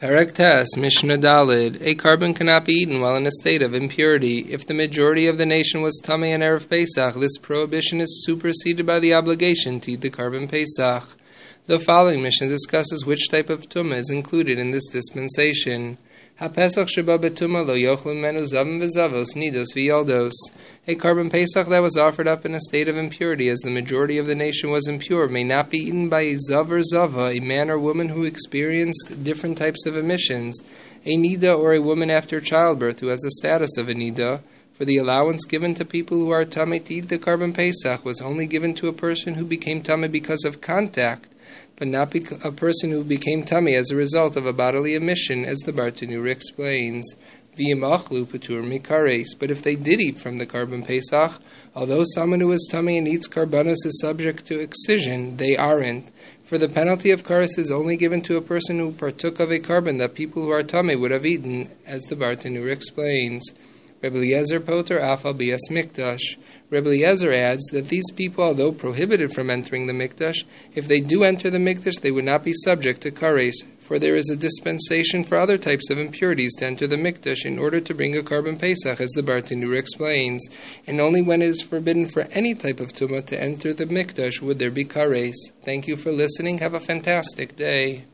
Perek Tes, Mishnah Daled. A carbon cannot be eaten while in a state of impurity. If the majority of the nation was Tamei on Erev Pesach, this prohibition is superseded by the obligation to eat the carbon Pesach. The following Mishnah discusses which type of tumah is included in this dispensation. HaPesach sheba betumah lo yochlu menu zavim v'zavos nidos v'yoldos. A carbon Pesach that was offered up in a state of impurity, as the majority of the nation was impure, may not be eaten by a zav or zava, a man or woman who experienced different types of emissions, a nida, or a woman after childbirth who has the status of a nida. For the allowance given to people who are tamei to eat the carbon Pesach was only given to a person who became tamei because of contact, but not a person who became tamei as a result of a bodily emission, as the Bartenura explains. V'yimachlu patur mikares. But if they did eat from the carbon Pesach, although someone who is tamei and eats karbanos is subject to excision, they aren't. For the penalty of kares is only given to a person who partook of a carbon that people who are tamei would have eaten, as the Bartenura explains. Rebbe Eliezer poter afal bias mikdash. Rebbe Eliezer adds that these people, although prohibited from entering the mikdash, if they do enter the mikdash, they would not be subject to kares, for there is a dispensation for other types of impurities to enter the mikdash in order to bring a carbon Pesach, as the Bartenura explains, and only when it is forbidden for any type of tumah to enter the mikdash would there be kares. Thank you for listening. Have a fantastic day.